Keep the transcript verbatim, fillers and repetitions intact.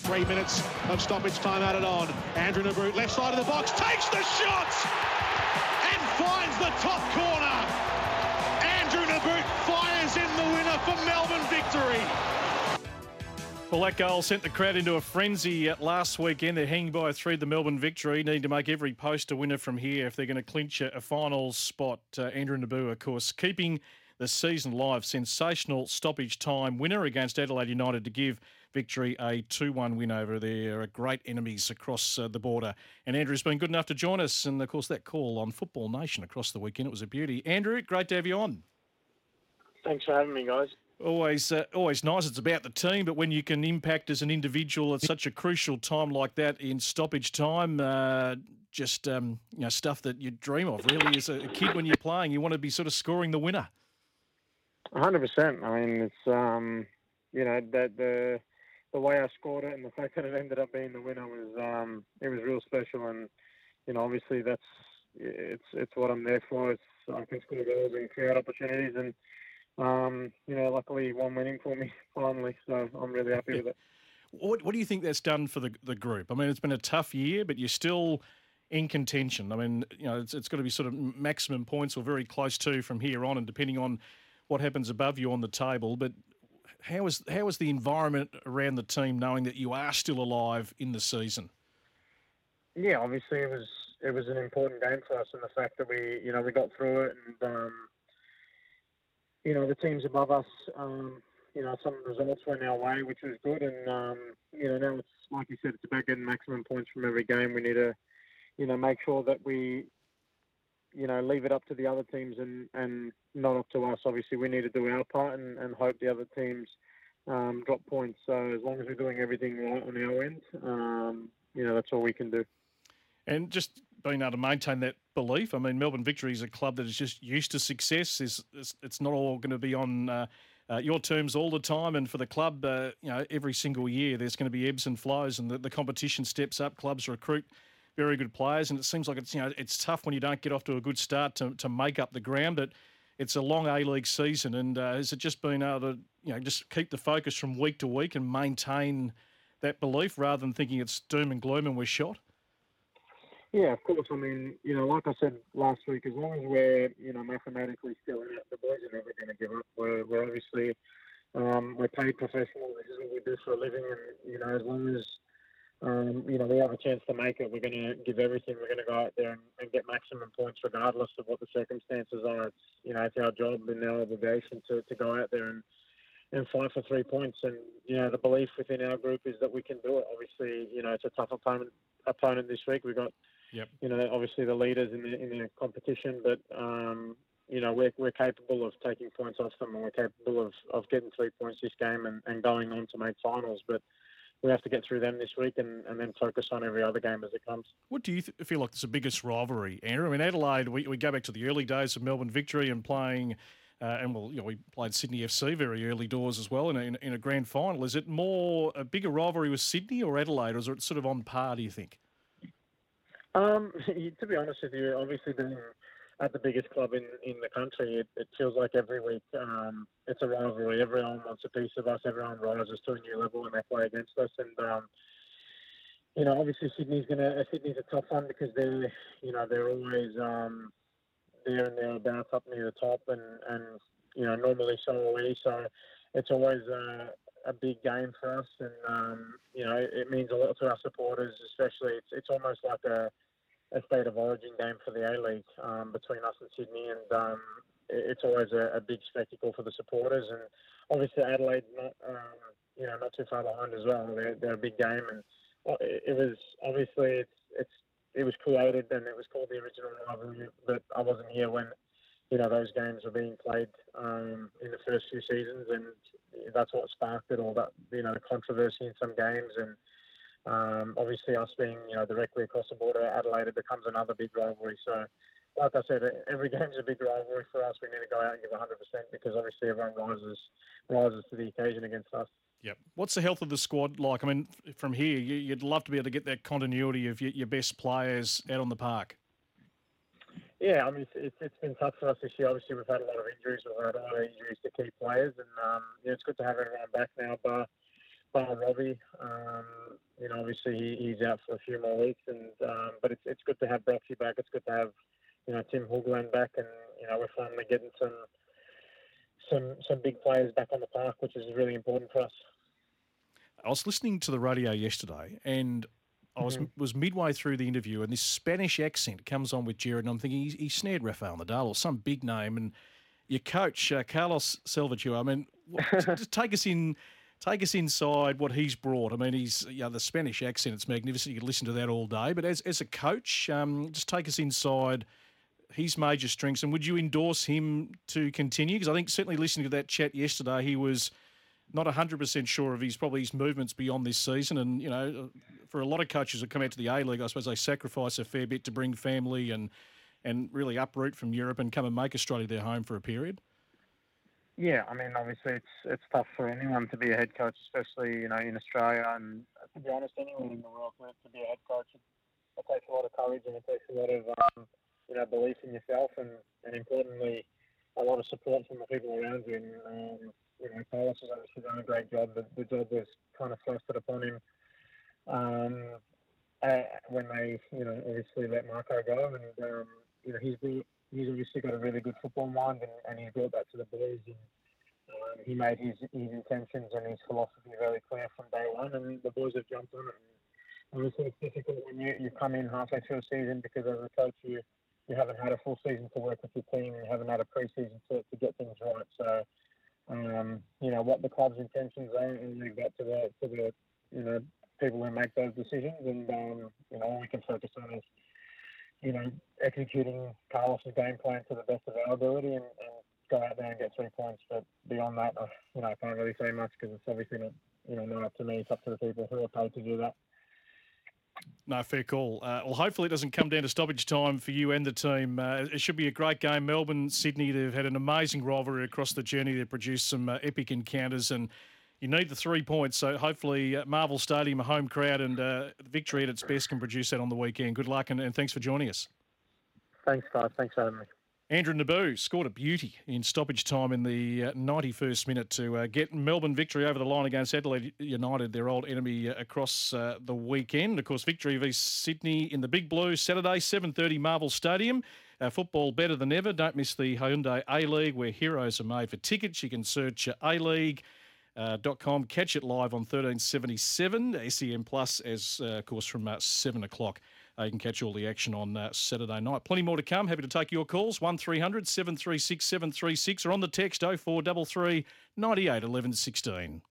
Three minutes of stoppage time added on. Andrew Naboot, left side of the box, takes the shot and finds the top corner. Andrew Naboot fires in the winner for Melbourne victory. Well, that goal sent the crowd into a frenzy uh, last weekend. They're hanging by a thread, the Melbourne victory. Need to make every post a winner from here if they're going to clinch a, a final spot. Uh, Andrew Naboot, of course, keeping the season live. Sensational stoppage time winner against Adelaide United to give victory a two one win over their great enemies across uh, the border. And Andrew's been good enough to join us. And, of course, that call on Football Nation across the weekend, it was a beauty. Andrew, great to have you on. Thanks for having me, guys. Always uh, always nice. It's about the team, but when you can impact as an individual at such a crucial time like that in stoppage time, uh, just um, you know stuff that you dream of, really, as a kid when you're playing. You want to be sort of scoring the winner. one hundred percent. I mean, it's, um, you know, that the the way I scored it and the fact that it ended up being the winner was, um, it was real special. And, you know, obviously that's, it's it's what I'm there for. It's, I can score goals and create opportunities, and Um, you know, luckily one winning for me finally, so I'm really happy with it. What What do you think that's done for the the group? I mean, it's been a tough year, but you're still in contention. I mean, you know, it's, it's got to be sort of maximum points or very close to from here on, and depending on what happens above you on the table. But how is how is the environment around the team knowing that you are still alive in the season? Yeah, obviously it was it was an important game for us, and the fact that we you know we got through it, and um, you know, the teams above us, um, you know, some results went our way, which was good. And, um, you know, now it's, like you said, it's about getting maximum points from every game. We need to, you know, make sure that we, you know, leave it up to the other teams and, and not up to us. Obviously, we need to do our part and, and hope the other teams um, drop points. So as long as we're doing everything right on our end, um, you know, that's all we can do. And just being able to maintain that belief. I mean, Melbourne Victory is a club that is just used to success. It's, it's, it's not all going to be on uh, uh, your terms all the time. And for the club, uh, you know, every single year there's going to be ebbs and flows, and the, the competition steps up. Clubs recruit very good players, and it seems like it's you know it's tough when you don't get off to a good start to, to make up the ground. But it's a long A-League season, and uh, has it just been able to you know just keep the focus from week to week and maintain that belief rather than thinking it's doom and gloom and we're shot? Yeah, of course. I mean, you know, like I said last week, as long as we're, you know, mathematically still in it, the boys are never going to give up. We're, we're obviously, um, we're paid professionals. This is what we do for a living. And, you know, as long as, um, you know, we have a chance to make it, we're going to give everything. We're going to go out there and, and get maximum points regardless of what the circumstances are. It's, you know, it's our job and our obligation to, to go out there and, and fight for three points. And, you know, the belief within our group is that we can do it. Obviously, you know, it's a tough opponent, opponent this week. We've got, Yep. You know, obviously the leaders in the in the competition, but um, you know we're we're capable of taking points off them, and we're capable of, of getting three points this game and, and going on to make finals. But we have to get through them this week, and, and then focus on every other game as it comes. What do you th- feel like is the biggest rivalry, Andrew? I mean, Adelaide. We, we go back to the early days of Melbourne Victory and playing, uh, and well, you know, we played Sydney F C very early doors as well in a, in, a, in a grand final. Is it more a bigger rivalry with Sydney or Adelaide, or is it sort of on par? Do you think? Um, to be honest with you, obviously being at the biggest club in, in the country, it, it feels like every week um, it's a rivalry. Everyone wants a piece of us. Everyone rises to a new level when they play against us. And um, you know, obviously Sydney's gonna Sydney's a tough one because they're you know they're always um, there and thereabouts up near the top, and, and you know normally so are we. So it's always uh, a big game for us, and um, you know it means a lot to our supporters, especially. It's it's almost like a a state of origin game for the A-League um, between us and Sydney, and um, it's always a, a big spectacle for the supporters. And obviously Adelaide, not um, you know, not too far behind as well. They're, they're a big game, and it, it was obviously it's, it's it was created and it was called the original rivalry. But I wasn't here when you know those games were being played um, in the first few seasons, and that's what sparked it all. That you know the controversy in some games and. Um, obviously, us being you know directly across the border, Adelaide, it becomes another big rivalry. So, like I said, every game's a big rivalry for us. We need to go out and give one hundred percent because obviously everyone rises rises to the occasion against us. Yep. What's the health of the squad like? I mean, from here, you'd love to be able to get that continuity of your best players out on the park. Yeah, I mean, it's, it's been tough for us this year. Obviously, we've had a lot of injuries. We've had a lot of injuries to key players, and um, yeah, it's good to have everyone back now. But bar Robbie. Um, you know, obviously he, he's out for a few more weeks, and um, but it's it's good to have Broxy back. It's good to have you know Tim Hoogland back, and you know we're finally getting some some some big players back on the park, which is really important for us. I was listening to the radio yesterday, and I was Mm-hmm. was midway through the interview, and this Spanish accent comes on with Jared, and I'm thinking he, he snared Rafael Nadal or some big name, and your coach uh, Carlos Salvatore. I mean, what, just take us in, take us inside what he's brought. I mean, he's you know, the Spanish accent. It's magnificent. You could listen to that all day. But as as a coach, um, just take us inside his major strengths, and would you endorse him to continue? Because I think certainly listening to that chat yesterday, he was not one hundred percent sure of his probably his movements beyond this season. And, you know, for a lot of coaches that come out to the A-League, I suppose they sacrifice a fair bit to bring family and and really uproot from Europe and come and make Australia their home for a period. Yeah, I mean, obviously it's it's tough for anyone to be a head coach, especially you know in Australia, and to be honest, anywhere in the world to, to be a head coach, it, it takes a lot of courage and it takes a lot of um, you know belief in yourself, and, and importantly, a lot of support from the people around you. And um, you know, Carlos has obviously done a great job. The, the job was kind of thrusted upon him um, uh, when they you know obviously let Marco go, and um, you know he's brought. He's obviously got a really good football mind, and, and he's brought that to the boys. And um, he made his, his intentions and his philosophy very clear from day one, and the boys have jumped on it. And obviously, it's difficult when you, you come in halfway through a season because as a coach, you you haven't had a full season to work with your team, and you haven't had a pre-season to, to get things right. So, um, you know what the club's intentions are, and leave that to the to the you know people who make those decisions. And um, you know all we can focus on is you know, executing Carlos's game plan to the best of our ability and, and go out there and get three points. But beyond that, I, you know, I can't really say much because it's obviously not, you know, not up to me. It's up to the people who are paid to do that. No, fair call. Uh, well, hopefully it doesn't come down to stoppage time for you and the team. Uh, it should be a great game. Melbourne, Sydney, they've had an amazing rivalry across the journey. They've produced some uh, epic encounters, and you need the three points. So hopefully uh, Marvel Stadium, a home crowd, and uh, victory at its best can produce that on the weekend. Good luck, and, and thanks for joining us. Thanks, guys. Thanks for having me. Andrew Naboo scored a beauty in stoppage time in the uh, ninety-first minute to uh, get Melbourne victory over the line against Adelaide United, their old enemy, uh, across uh, the weekend. Of course, victory v Sydney in the Big Blue Saturday, seven thirty Marvel Stadium. Uh, football better than ever. Don't miss the Hyundai A-League where heroes are made for tickets. You can search uh, A-League. Uh, dot com. Catch it live on thirteen seventy-seven, S E M Plus, as uh, of course from uh, seven o'clock. Uh, you can catch all the action on uh, Saturday night. Plenty more to come. Happy to take your calls. one three hundred seven three six seven three six or on the text oh four three three, nine eight, eleven sixteen.